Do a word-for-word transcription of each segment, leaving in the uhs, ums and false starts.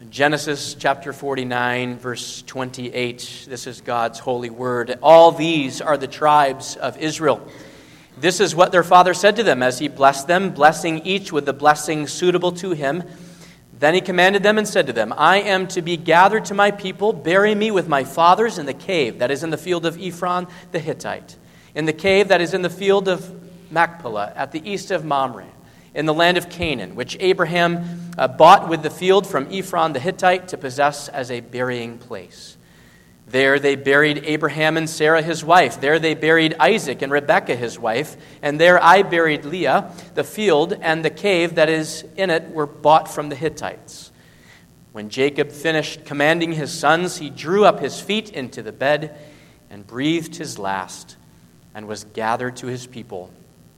Genesis chapter forty-nine, verse twenty-eight. This is God's holy word. All these are the tribes of Israel. This is what their father said to them as he blessed them, blessing each with the blessing suitable to him. Then he commanded them and said to them, I am to be gathered to my people. Bury me with my fathers in the cave that is in the field of Ephron the Hittite, in the cave that is in the field of Machpelah at the east of Mamre, in the land of Canaan, which Abraham uh, bought with the field from Ephron the Hittite to possess as a burying place. There they buried Abraham and Sarah his wife. There they buried Isaac and Rebekah his wife. And there I buried Leah. The field and the cave that is in it were bought from the Hittites. When Jacob finished commanding his sons, he drew up his feet into the bed and breathed his last and was gathered to his people.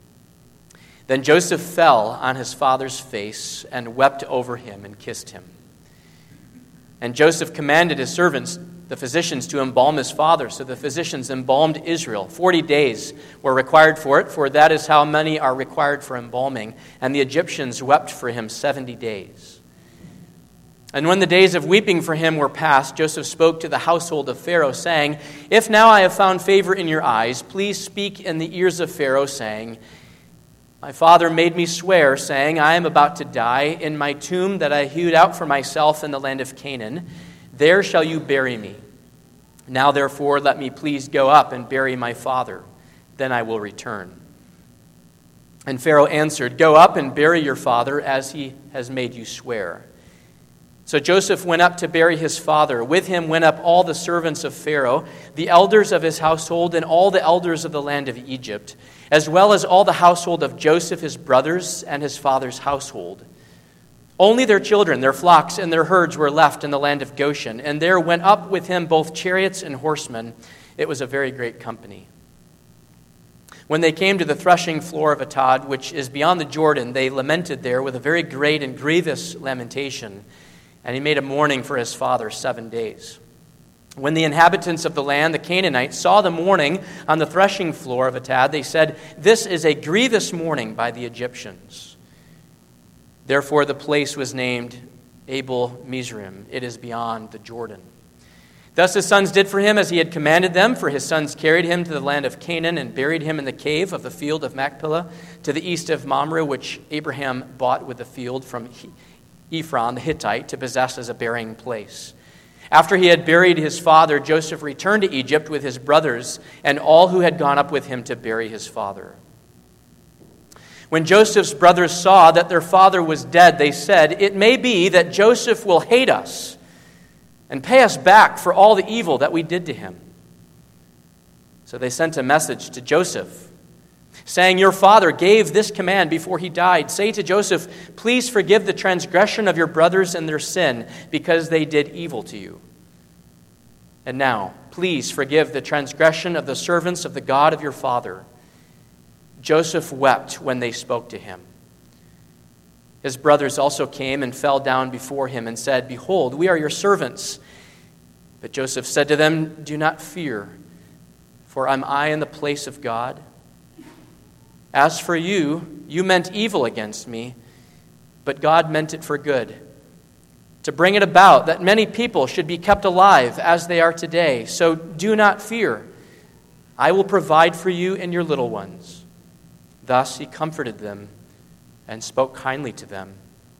Then Joseph fell on his father's face and wept over him and kissed him. And Joseph commanded his servants, the physicians, to embalm his father. So the physicians embalmed Israel. Forty days were required for it, for that is how many are required for embalming. And the Egyptians wept for him seventy days. And when the days of weeping for him were past, Joseph spoke to the household of Pharaoh, saying, If now I have found favor in your eyes, please speak in the ears of Pharaoh, saying, My father made me swear, saying, I am about to die. In my tomb that I hewed out for myself in the land of Canaan, there shall you bury me. Now therefore let me please go up and bury my father. Then I will return. And Pharaoh answered, Go up and bury your father as he has made you swear. So Joseph went up to bury his father. With him went up all the servants of Pharaoh, the elders of his household, and all the elders of the land of Egypt, as well as all the household of Joseph, his brothers, and his father's household. Only their children, their flocks, and their herds were left in the land of Goshen, and there went up with him both chariots and horsemen. It was a very great company. When they came to the threshing floor of Atad, which is beyond the Jordan, they lamented there with a very great and grievous lamentation, and he made a mourning for his father seven days. When the inhabitants of the land, the Canaanites, saw the mourning on the threshing floor of Atad, they said, This is a grievous mourning by the Egyptians. Therefore the place was named Abel Mizraim. It is beyond the Jordan. Thus his sons did for him as he had commanded them, for his sons carried him to the land of Canaan and buried him in the cave of the field of Machpelah to the east of Mamre, which Abraham bought with the field from Ephron the Hittite to possess as a burying place. After he had buried his father, Joseph returned to Egypt with his brothers and all who had gone up with him to bury his father. When Joseph's brothers saw that their father was dead, they said, It may be that Joseph will hate us and pay us back for all the evil that we did to him. So they sent a message to Joseph, saying, Your father gave this command before he died. Say to Joseph, Please forgive the transgression of your brothers and their sin, because they did evil to you. And now, please forgive the transgression of the servants of the God of your father. Joseph wept when they spoke to him. His brothers also came and fell down before him and said, Behold, we are your servants. But Joseph said to them, Do not fear, for am I in the place of God? As for you, you meant evil against me, but God meant it for good, to bring it about that many people should be kept alive as they are today. So do not fear. I will provide for you and your little ones. Thus he comforted them and spoke kindly to them.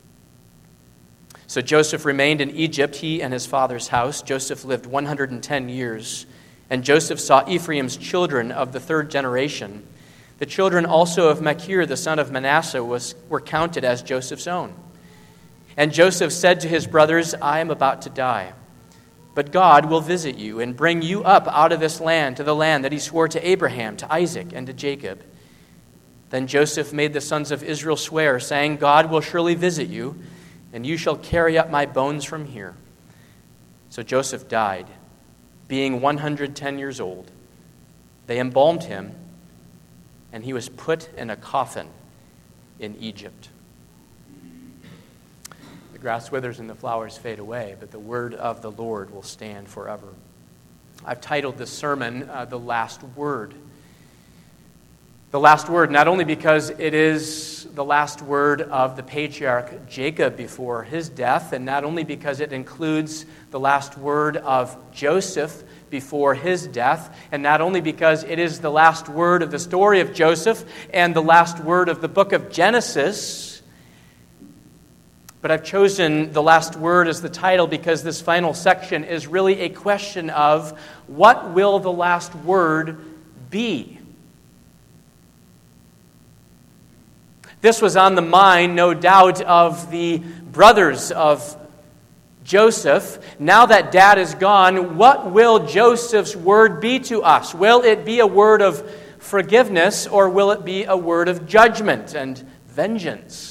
So Joseph remained in Egypt, he and his father's house. Joseph lived one hundred ten years, and Joseph saw Ephraim's children of the third generation. The children also of Machir, the son of Manasseh, was, were counted as Joseph's own. And Joseph said to his brothers, I am about to die, but God will visit you and bring you up out of this land to the land that he swore to Abraham, to Isaac, and to Jacob. Then Joseph made the sons of Israel swear, saying, God will surely visit you, and you shall carry up my bones from here. So Joseph died, being one hundred ten years old. They embalmed him, and he was put in a coffin in Egypt. The grass withers and the flowers fade away, but the word of the Lord will stand forever. I've titled this sermon, uh, The Last Word. The last word, not only because it is the last word of the patriarch Jacob before his death, and not only because it includes the last word of Joseph before his death, and not only because it is the last word of the story of Joseph and the last word of the book of Genesis, but I've chosen the last word as the title because this final section is really a question of what will the last word be? This was on the mind, no doubt, of the brothers of Joseph. Now that dad is gone, what will Joseph's word be to us? Will it be a word of forgiveness, or will it be a word of judgment and vengeance?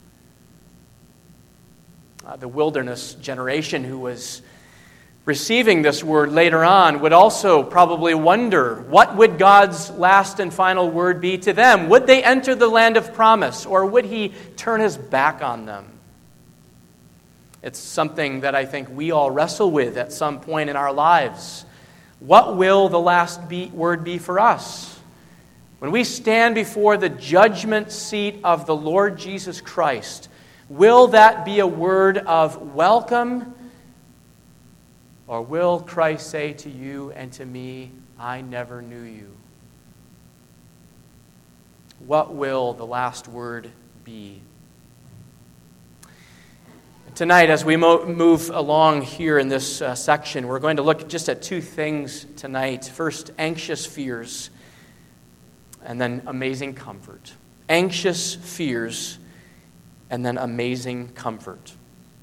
Uh, the wilderness generation who was receiving this word later on would also probably wonder, what would God's last and final word be to them? Would they enter the land of promise, or would he turn his back on them? It's something that I think we all wrestle with at some point in our lives. What will the last be, word be for us? When we stand before the judgment seat of the Lord Jesus Christ, will that be a word of welcome? Or will Christ say to you and to me, I never knew you? What will the last word be? Tonight, as we mo- move along here in this uh, section, we're going to look just at two things tonight. First, anxious fears, and then amazing comfort. Anxious fears, and then amazing comfort.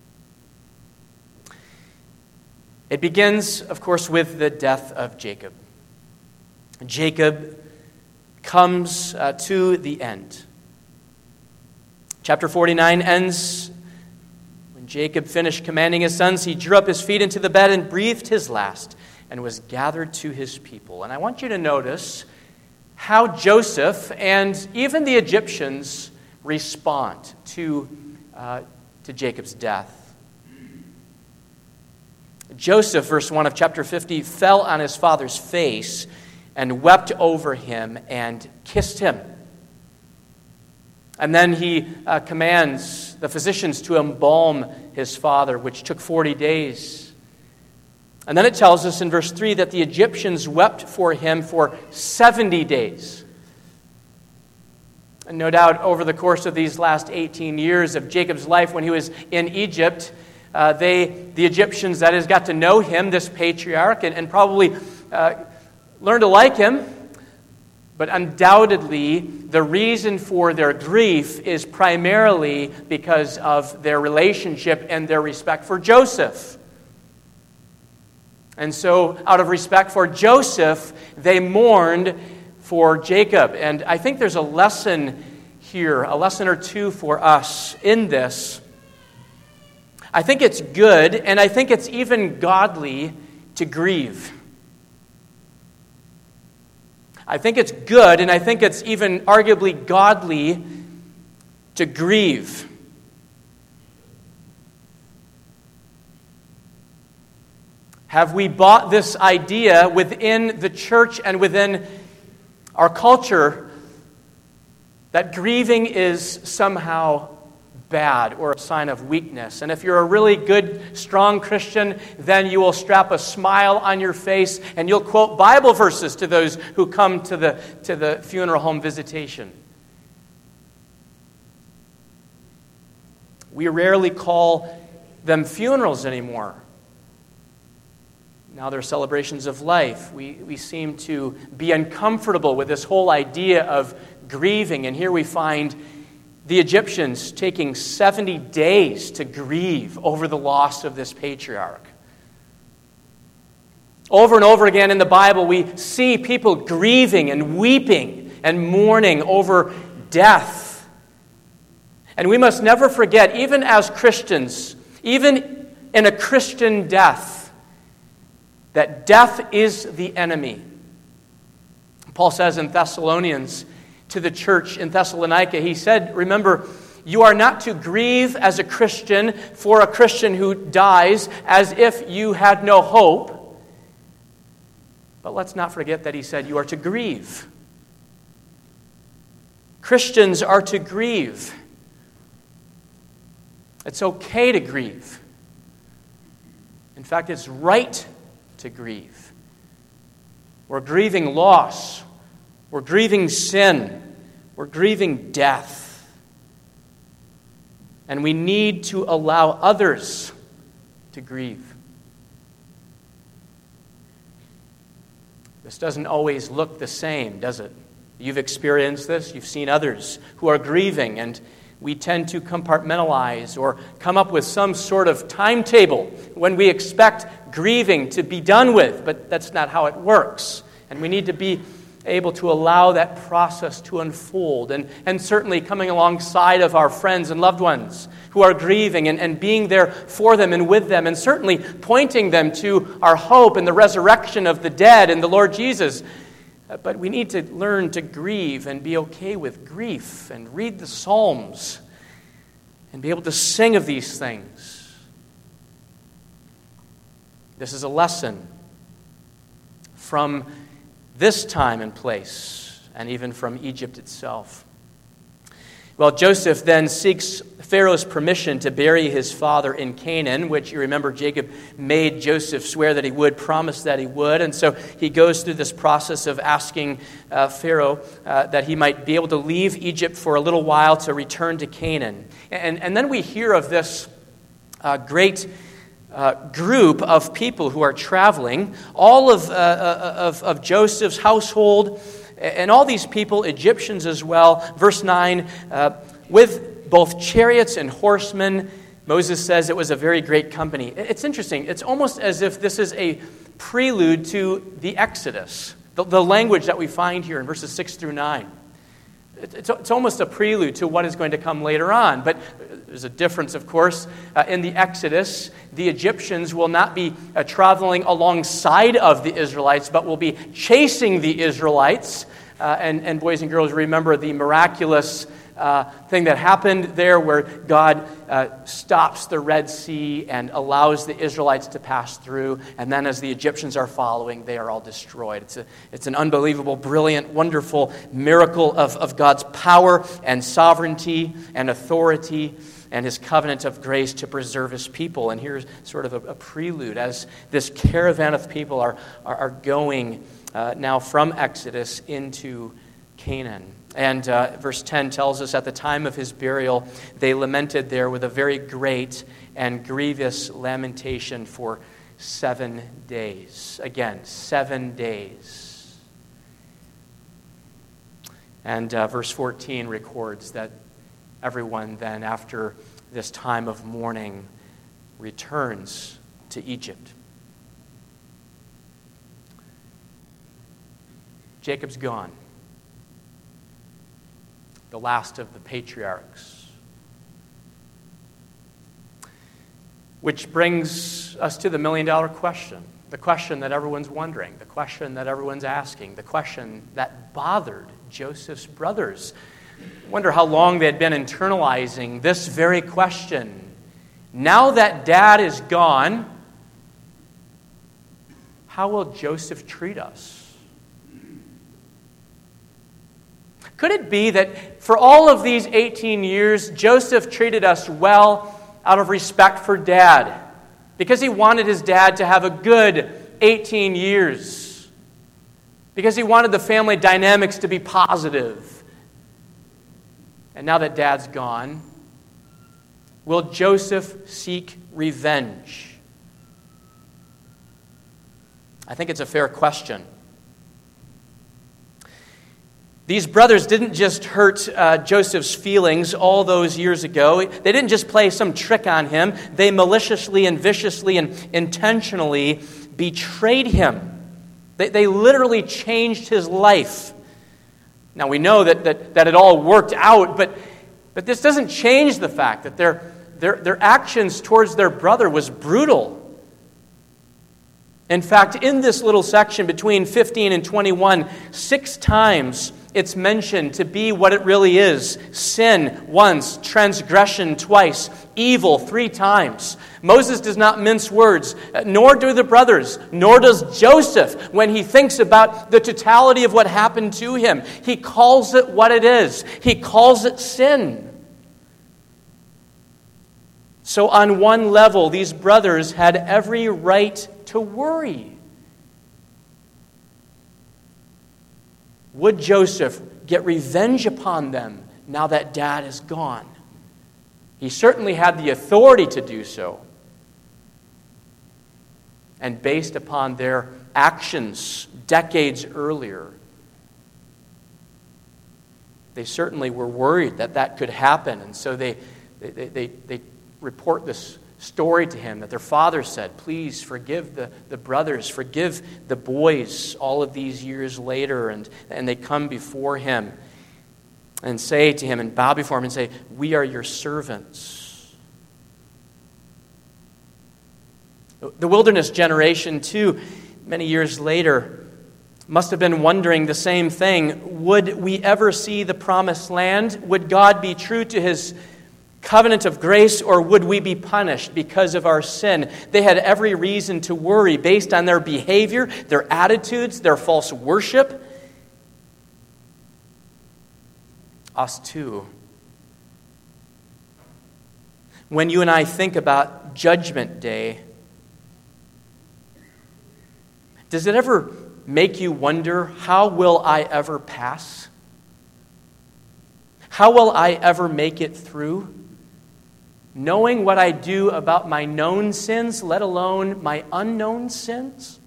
It begins, of course, with the death of Jacob. Jacob comes uh, to the end. Chapter forty-nine ends when Jacob finished commanding his sons. He drew up his feet into the bed and breathed his last and was gathered to his people. And I want you to notice how Joseph and even the Egyptians respond to, uh, to Jacob's death. Joseph, verse one of chapter fifty, fell on his father's face and wept over him and kissed him. And then he uh, commands the physicians to embalm his father, which took forty days. And then it tells us in verse three that the Egyptians wept for him for seventy days. And no doubt over the course of these last eighteen years of Jacob's life when he was in Egypt, Uh, they, the Egyptians, that is, got to know him, this patriarch, and, and probably uh, learned to like him. But undoubtedly, the reason for their grief is primarily because of their relationship and their respect for Joseph. And so, out of respect for Joseph, they mourned for Jacob. And I think there's a lesson here, a lesson or two for us in this. I think it's good, and I think it's even godly to grieve. I think it's good, and I think it's even arguably godly to grieve. Have we bought this idea within the church and within our culture that grieving is somehow bad or a sign of weakness? And if you're a really good, strong Christian, then you will strap a smile on your face and you'll quote Bible verses to those who come to the, to the funeral home visitation. We rarely call them funerals anymore. Now they're celebrations of life. We, we seem to be uncomfortable with this whole idea of grieving. And here we find the Egyptians taking seventy days to grieve over the loss of this patriarch. Over and over again in the Bible, we see people grieving and weeping and mourning over death. And we must never forget, even as Christians, even in a Christian death, that death is the enemy. Paul says in Thessalonians, to the church in Thessalonica, he said, remember, you are not to grieve as a Christian for a Christian who dies as if you had no hope. But let's not forget that he said you are to grieve Christians are to grieve. It's okay to grieve. In fact, it's right to grieve. We're grieving loss. We're grieving sin. We're grieving death. And we need to allow others to grieve. This doesn't always look the same, does it? You've experienced this. You've seen others who are grieving, and we tend to compartmentalize or come up with some sort of timetable when we expect grieving to be done with, but that's not how it works. And we need to be able to allow that process to unfold, and, and certainly coming alongside of our friends and loved ones who are grieving and, and being there for them and with them, and certainly pointing them to our hope and the resurrection of the dead and the Lord Jesus. But we need to learn to grieve and be okay with grief and read the Psalms and be able to sing of these things. This is a lesson from this time and place, and even from Egypt itself. Well, Joseph then seeks Pharaoh's permission to bury his father in Canaan, which you remember Jacob made Joseph swear that he would, promise that he would. And so he goes through this process of asking uh, Pharaoh uh, that he might be able to leave Egypt for a little while to return to Canaan. And, and then we hear of this uh, great Uh, group of people who are traveling, all of, uh, of, of Joseph's household, and all these people, Egyptians as well. Verse nine, uh, with both chariots and horsemen, Moses says it was a very great company. It's interesting. It's almost as if this is a prelude to the Exodus, the, the language that we find here in verses six through nine. It's, it's almost a prelude to what is going to come later on. But there's a difference, of course. Uh, in the Exodus, the Egyptians will not be uh, traveling alongside of the Israelites, but will be chasing the Israelites. Uh, and, and boys and girls, remember the miraculous uh, thing that happened there where God uh, stops the Red Sea and allows the Israelites to pass through. And then as the Egyptians are following, they are all destroyed. It's a, it's an unbelievable, brilliant, wonderful miracle of, of God's power and sovereignty and authority and his covenant of grace to preserve his people. And here's sort of a, a prelude as this caravan of people are, are, are going uh, now from Exodus into Canaan. And uh, verse ten tells us, at the time of his burial, they lamented there with a very great and grievous lamentation for seven days. Again, seven days. And uh, verse fourteen records that everyone then, after this time of mourning, returns to Egypt. Jacob's gone. The last of the patriarchs. Which brings us to the million-dollar question. The question that everyone's wondering. The question that everyone's asking. The question that bothered Joseph's brothers. I wonder how long they had been internalizing this very question. Now that Dad is gone, how will Joseph treat us? Could it be that for all of these eighteen years, Joseph treated us well out of respect for Dad? Because he wanted his dad to have a good eighteen years. Because he wanted the family dynamics to be positive. And now that Dad's gone, will Joseph seek revenge? I think it's a fair question. These brothers didn't just hurt uh, Joseph's feelings all those years ago. They didn't just play some trick on him. They maliciously and viciously and intentionally betrayed him. They, they literally changed his life. Now, we know that, that, that it all worked out, but, but this doesn't change the fact that their, their, their actions towards their brother was brutal. In fact, in this little section between fifteen and twenty-one, six times it's mentioned to be what it really is. Sin once, transgression twice, evil three times. Moses does not mince words, nor do the brothers, nor does Joseph when he thinks about the totality of what happened to him. He calls it what it is. He calls it sin. So on one level, these brothers had every right to worry. Would Joseph get revenge upon them now that dad is gone? He certainly had the authority to do so. And based upon their actions decades earlier, they certainly were worried that that could happen. And so they, they, they, they report this story to him that their father said, please forgive the, the brothers, forgive the boys all of these years later. And, and they come before him and say to him and bow before him and say, we are your servants. The wilderness generation, too, many years later, must have been wondering the same thing. Would we ever see the promised land? Would God be true to his covenant of grace, or would we be punished because of our sin? They had every reason to worry based on their behavior, their attitudes, their false worship. Us too. When you and I think about Judgment Day, does it ever make you wonder, how will I ever pass? How will I ever make it through? Knowing what I do about my known sins, let alone my unknown sins?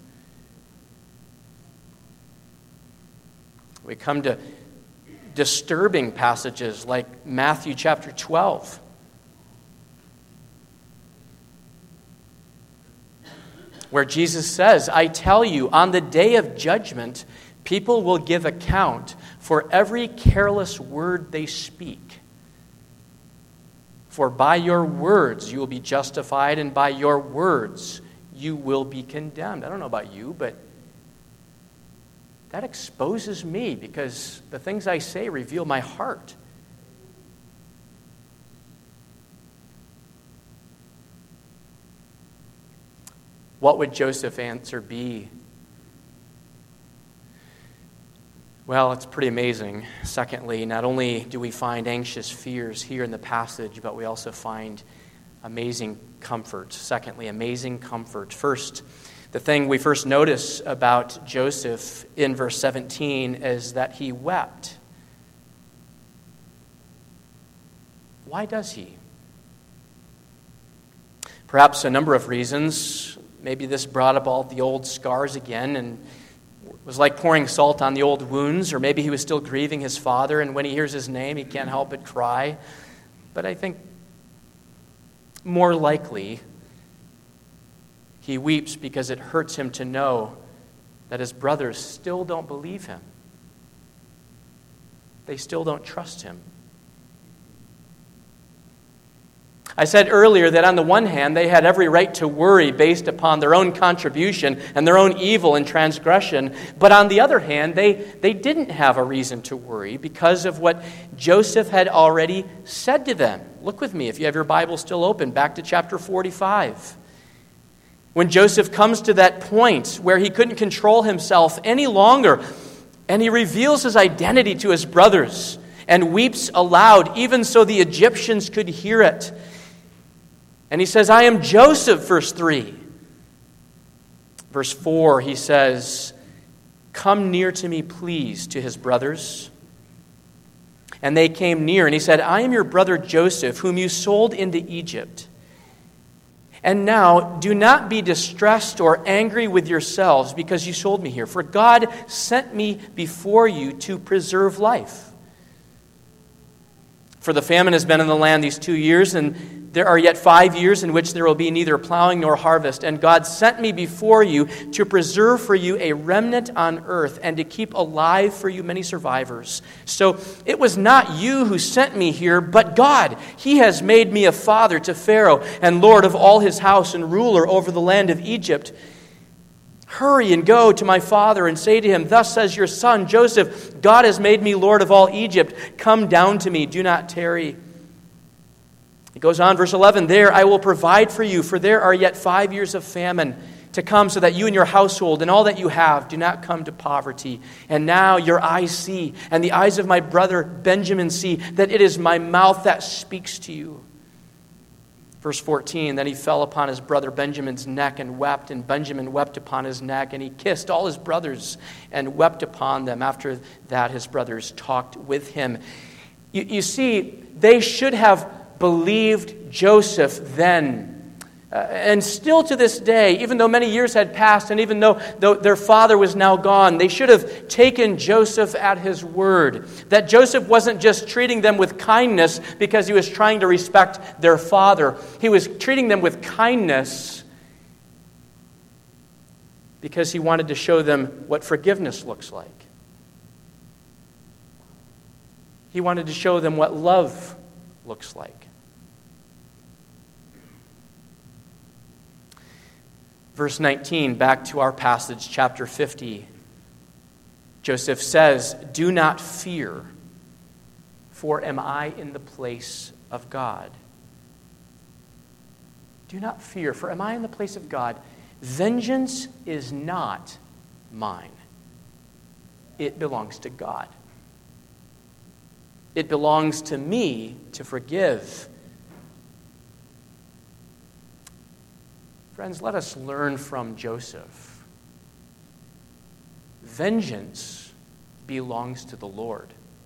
We come to disturbing passages like Matthew chapter twelve. Where Jesus says, I tell you, on the day of judgment, people will give account for every careless word they speak. For by your words you will be justified, and by your words you will be condemned. I don't know about you, but that exposes me because the things I say reveal my heart. What would Joseph's answer be? Well, it's pretty amazing. Secondly, not only do we find anxious fears here in the passage, but we also find amazing comfort. Secondly, amazing comfort. First, the thing we first notice about Joseph in verse seventeen is that he wept. Why does he? Perhaps a number of reasons. Maybe this brought up all the old scars again and was like pouring salt on the old wounds, or maybe he was still grieving his father, and when he hears his name, he can't help but cry. But I think more likely, he weeps because it hurts him to know that his brothers still don't believe him. They still don't trust him. I said earlier that on the one hand, they had every right to worry based upon their own contribution and their own evil and transgression. But on the other hand, they, they didn't have a reason to worry because of what Joseph had already said to them. Look with me, if you have your Bible still open, back to chapter forty-five. When Joseph comes to that point where he couldn't control himself any longer, and he reveals his identity to his brothers and weeps aloud, even so the Egyptians could hear it. And he says, I am Joseph, verse three. Verse four, he says, come near to me, please, to his brothers. And they came near, and he said, I am your brother Joseph, whom you sold into Egypt. And now, do not be distressed or angry with yourselves because you sold me here. For God sent me before you to preserve life. For the famine has been in the land these two years, and there are yet five years in which there will be neither plowing nor harvest. And God sent me before you to preserve for you a remnant on earth and to keep alive for you many survivors. So it was not you who sent me here, but God. He has made me a father to Pharaoh and lord of all his house and ruler over the land of Egypt. Hurry and go to my father and say to him, thus says your son Joseph, God has made me lord of all Egypt. Come down to me, do not tarry. It goes on, verse eleven, there I will provide for you, for there are yet five years of famine to come, so that you and your household and all that you have do not come to poverty. And now your eyes see, and the eyes of my brother Benjamin see, that it is my mouth that speaks to you. Verse fourteen, then he fell upon his brother Benjamin's neck and wept, and Benjamin wept upon his neck, and he kissed all his brothers and wept upon them. After that, his brothers talked with him. You, you see, they should have believed Joseph then. Uh, and still to this day, even though many years had passed, and even though, though their father was now gone, they should have taken Joseph at his word. That Joseph wasn't just treating them with kindness because he was trying to respect their father. He was treating them with kindness because he wanted to show them what forgiveness looks like. He wanted to show them what love looks like. Verse nineteen, back to our passage, chapter fifty. Joseph says, do not fear, for am I in the place of God? Do not fear, for am I in the place of God? Vengeance is not mine. It belongs to God. It belongs to me to forgive. Friends, let us learn from Joseph. Vengeance belongs to the Lord.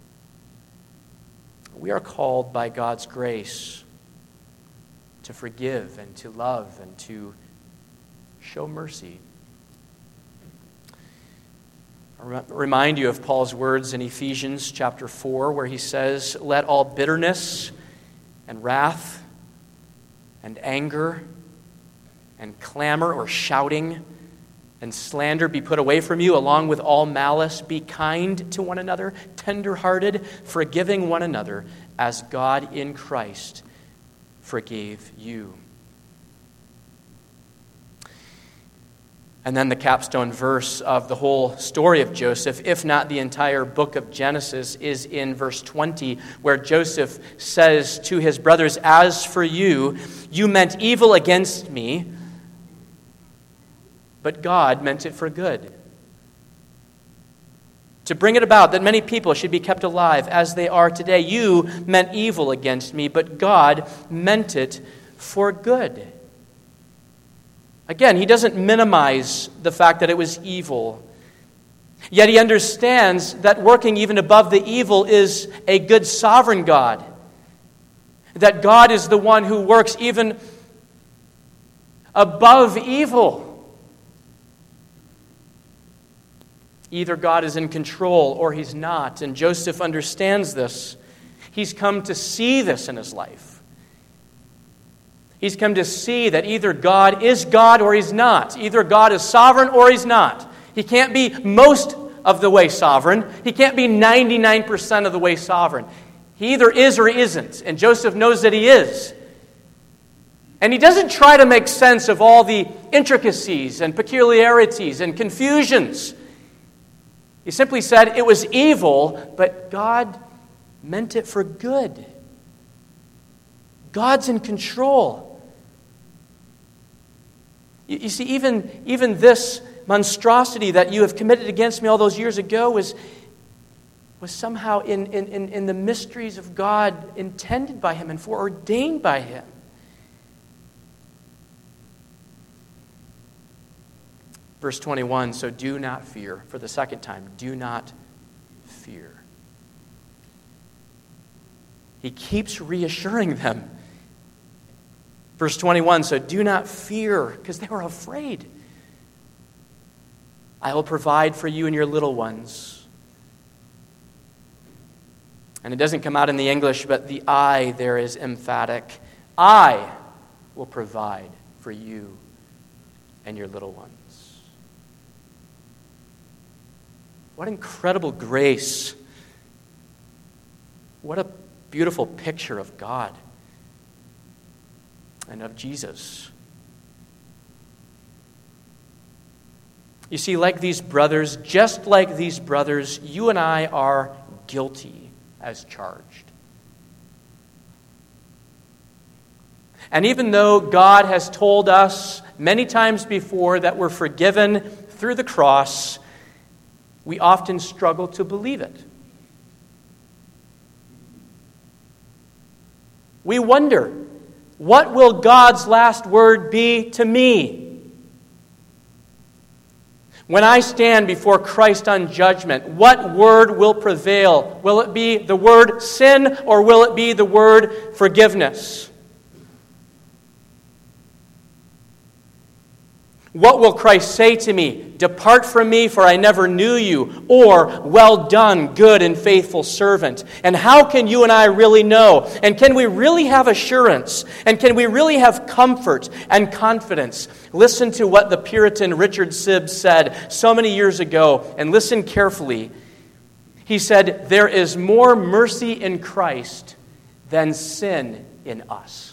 We are called by God's grace to forgive and to love and to show mercy. I remind you of Paul's words in Ephesians chapter four, where he says, let all bitterness and wrath and anger and clamor or shouting and slander be put away from you, along with all malice. Be kind to one another, tender-hearted, forgiving one another, as God in Christ forgave you. And then the capstone verse of the whole story of Joseph, if not the entire book of Genesis, is in verse twenty, where Joseph says to his brothers, as for you, you meant evil against me, but God meant it for good, to bring it about that many people should be kept alive as they are today. You meant evil against me, but God meant it for good. Again, he doesn't minimize the fact that it was evil. Yet he understands that working even above the evil is a good sovereign God. That God is the one who works even above evil. Either God is in control or he's not. And Joseph understands this. He's come to see this in his life. He's come to see that either God is God or he's not. Either God is sovereign or he's not. He can't be most of the way sovereign. He can't be ninety-nine percent of the way sovereign. He either is or he isn't. And Joseph knows that he is. And he doesn't try to make sense of all the intricacies and peculiarities and confusions. He simply said it was evil, but God meant it for good. God's in control. You, you see, even, even this monstrosity that you have committed against me all those years ago was, was somehow in, in, in, in the mysteries of God intended by him and foreordained by him. Verse twenty-one, so do not fear. For the second time, do not fear. He keeps reassuring them. Verse twenty-one, so do not fear, because they were afraid. I will provide for you and your little ones. And it doesn't come out in the English, but the I there is emphatic. I will provide for you and your little ones. What incredible grace. What a beautiful picture of God and of Jesus. You see, like these brothers, just like these brothers, you and I are guilty as charged. And even though God has told us many times before that we're forgiven through the cross, we often struggle to believe it. We wonder, what will God's last word be to me? When I stand before Christ on judgment, what word will prevail? Will it be the word sin, or will it be the word forgiveness? What will Christ say to me? Depart from me, for I never knew you. Or, well done, good and faithful servant. And how can you and I really know? And can we really have assurance? And can we really have comfort and confidence? Listen to what the Puritan Richard Sibbes said so many years ago, and listen carefully. He said, "There is more mercy in Christ than sin in us."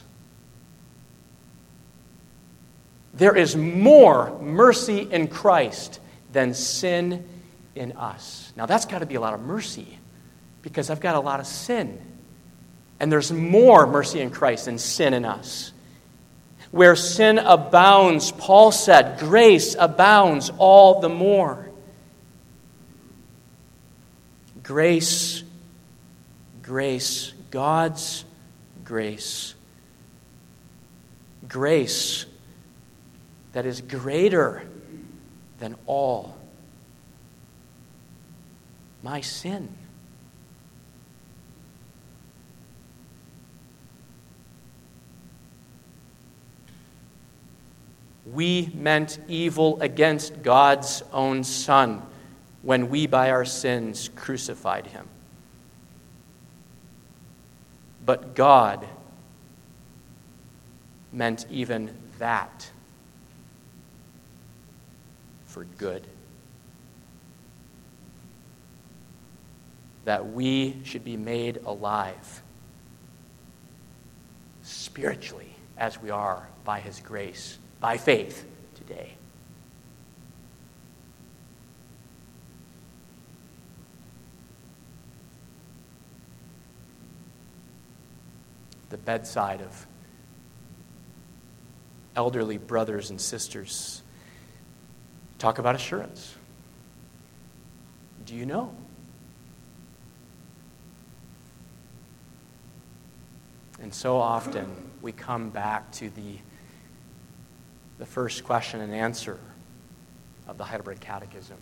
There is more mercy in Christ than sin in us. Now that's got to be a lot of mercy, because I've got a lot of sin. And there's more mercy in Christ than sin in us. Where sin abounds, Paul said, grace abounds all the more. Grace, grace, God's grace. Grace that is greater than all my sin. We meant evil against God's own Son when we by our sins crucified him. But God meant even that for good. That we should be made alive spiritually as we are by his grace, by faith today. The bedside of elderly brothers and sisters, talk about assurance. Do you know? And so often we come back to the, the first question and answer of the Heidelberg Catechism.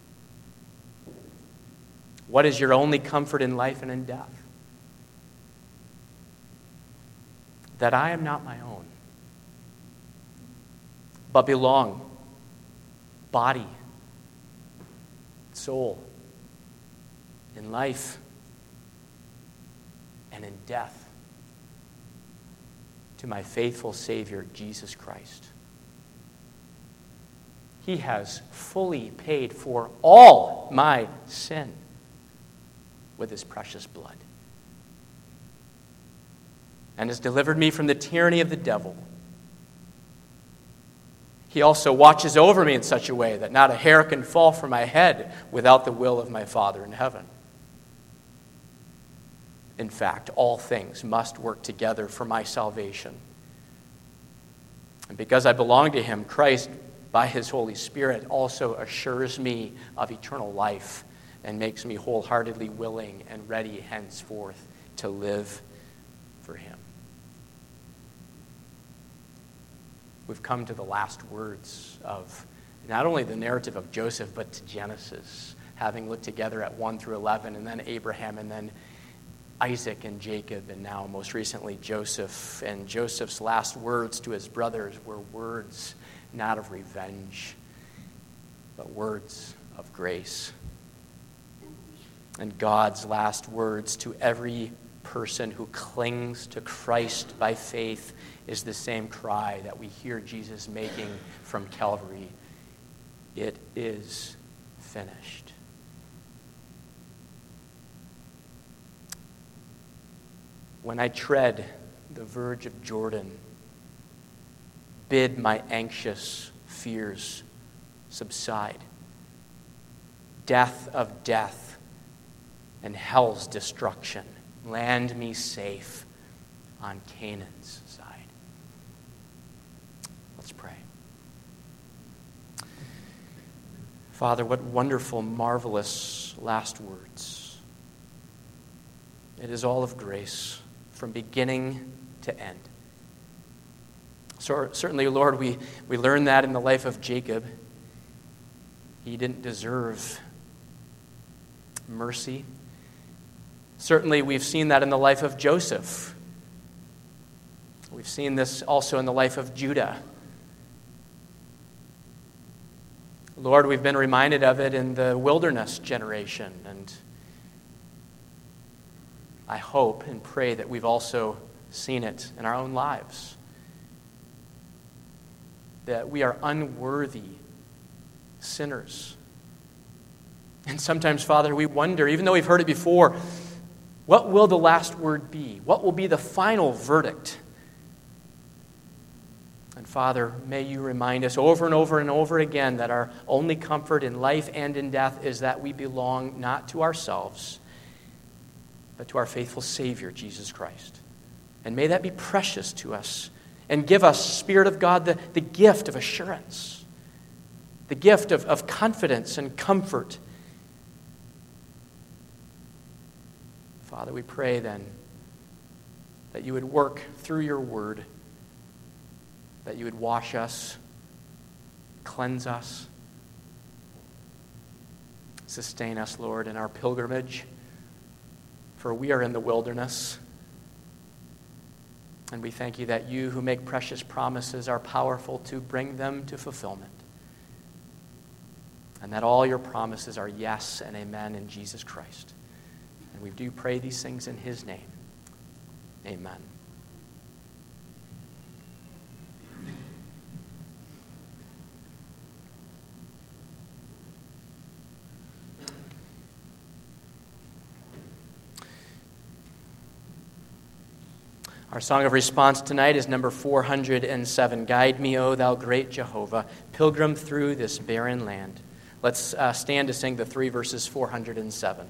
What is your only comfort in life and in death? That I am not my own, but belong, body, soul, in life and in death, to my faithful Savior, Jesus Christ. He has fully paid for all my sin with his precious blood, and has delivered me from the tyranny of the devil. He also watches over me in such a way that not a hair can fall from my head without the will of my Father in heaven. In fact, all things must work together for my salvation. And because I belong to him, Christ, by his Holy Spirit, also assures me of eternal life and makes me wholeheartedly willing and ready henceforth to live for him. We've come to the last words of not only the narrative of Joseph, but to Genesis, having looked together at one through eleven, and then Abraham, and then Isaac and Jacob, and now most recently Joseph. And Joseph's last words to his brothers were words not of revenge, but words of grace. And God's last words to every person who clings to Christ by faith is the same cry that we hear Jesus making from Calvary. It is finished. When I tread the verge of Jordan, bid my anxious fears subside. Death of death and hell's destruction, land me safe on Canaan's side. Let's pray. Father, what wonderful, marvelous last words. It is all of grace from beginning to end. So certainly, Lord, we, we learn that in the life of Jacob. He didn't deserve mercy. Certainly, we've seen that in the life of Joseph. We've seen this also in the life of Judah. Lord, we've been reminded of it in the wilderness generation, and I hope and pray that we've also seen it in our own lives. That we are unworthy sinners. And sometimes, Father, we wonder, even though we've heard it before, what will the last word be? What will be the final verdict? And Father, may you remind us over and over and over again that our only comfort in life and in death is that we belong not to ourselves, but to our faithful Savior, Jesus Christ. And may that be precious to us and give us, Spirit of God, the, the gift of assurance, the gift of, of confidence and comfort. Father, we pray then that you would work through your word, that you would wash us, cleanse us, sustain us, Lord, in our pilgrimage, for we are in the wilderness. And we thank you that you who make precious promises are powerful to bring them to fulfillment. And that all your promises are yes and amen in Jesus Christ. And we do pray these things in his name. Amen. Our song of response tonight is number four hundred seven. Guide me, O thou great Jehovah, pilgrim through this barren land. Let's uh, stand to sing the three verses four hundred seven.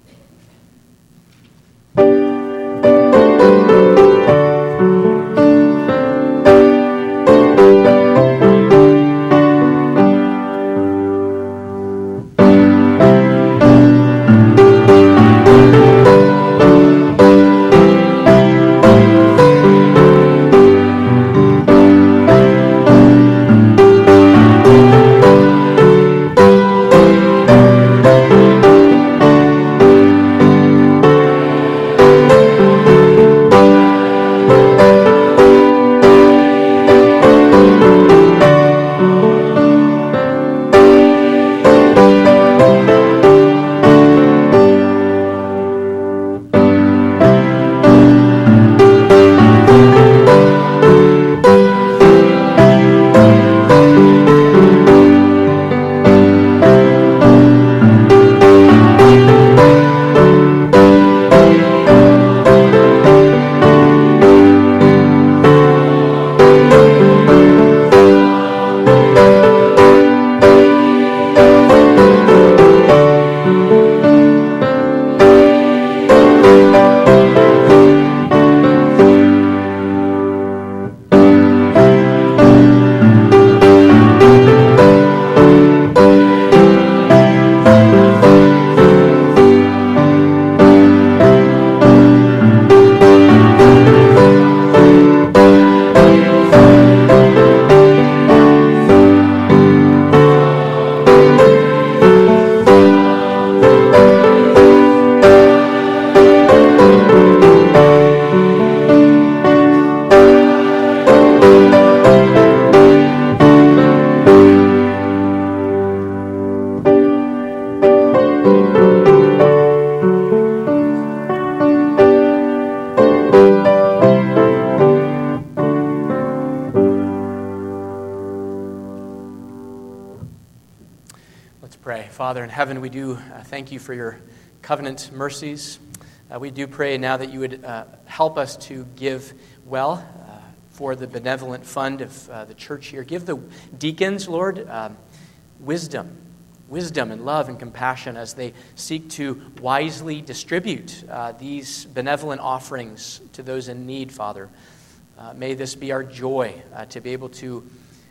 Father in heaven, we do uh, thank you for your covenant mercies. Uh, we do pray now that you would uh, help us to give well uh, for the benevolent fund of uh, the church here. Give the deacons, Lord, um, wisdom, wisdom and love and compassion as they seek to wisely distribute uh, these benevolent offerings to those in need, Father. Uh, may this be our joy uh, to be able to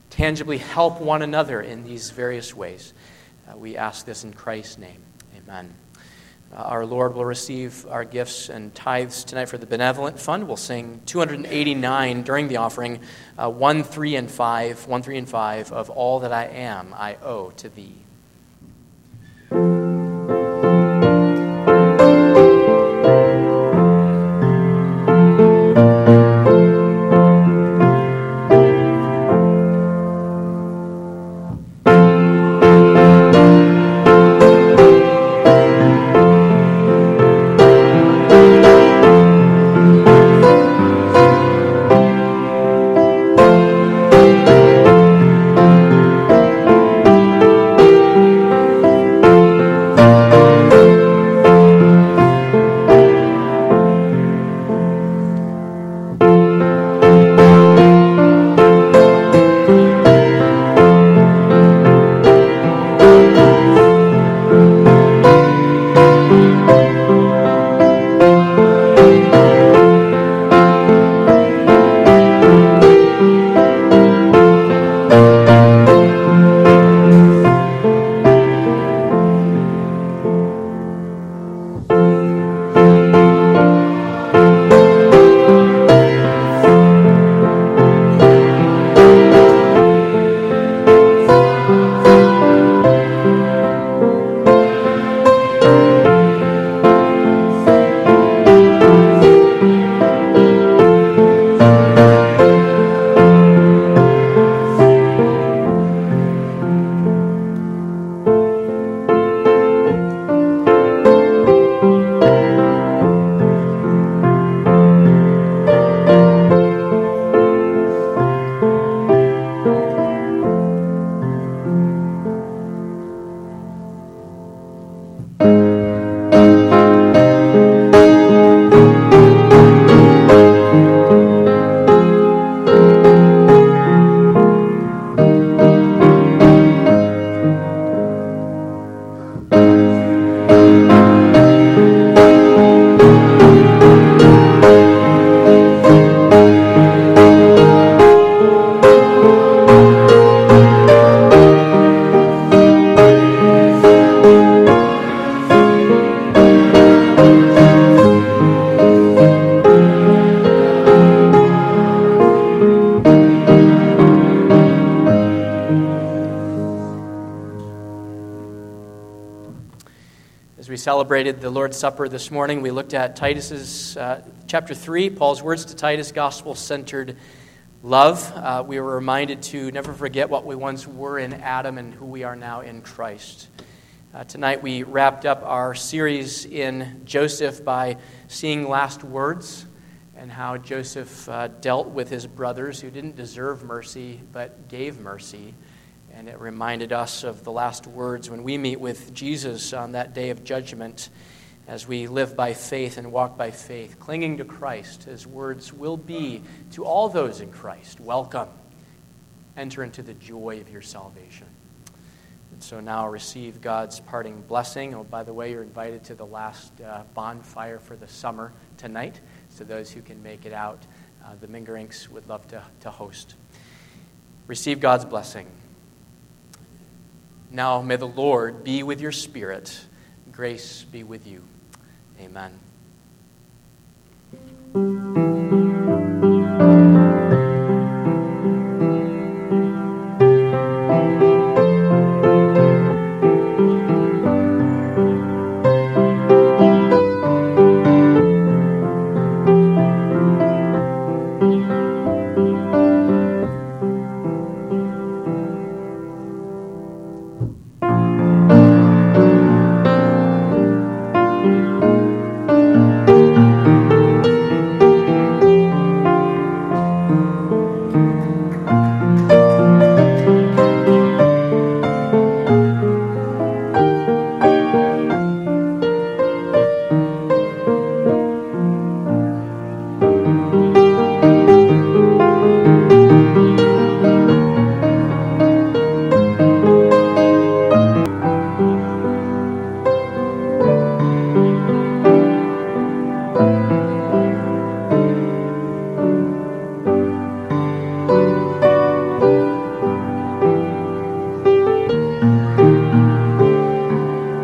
tangibly help one another in these various ways. Uh, we ask this in Christ's name. Amen. Uh, our Lord will receive our gifts and tithes tonight for the Benevolent Fund. We'll sing two hundred eighty-nine during the offering, uh, one, three, and five, one, three, and five of All That I Am, I Owe to Thee. Celebrated the Lord's Supper this morning. We looked at Titus's uh, chapter three, Paul's words to Titus, gospel-centered love. Uh, we were reminded to never forget what we once were in Adam and who we are now in Christ. Uh, tonight we wrapped up our series in Joseph by seeing last words and how Joseph uh, dealt with his brothers who didn't deserve mercy but gave mercy. And it reminded us of the last words when we meet with Jesus on that day of judgment as we live by faith and walk by faith, clinging to Christ. His words will be to all those in Christ, welcome, enter into the joy of your salvation. And so now receive God's parting blessing. Oh, by the way, you're invited to the last uh, bonfire for the summer tonight. So those who can make it out, uh, the Mingerinks would love to, to host. Receive God's blessing. Now may the Lord be with your spirit. Grace be with you. Amen.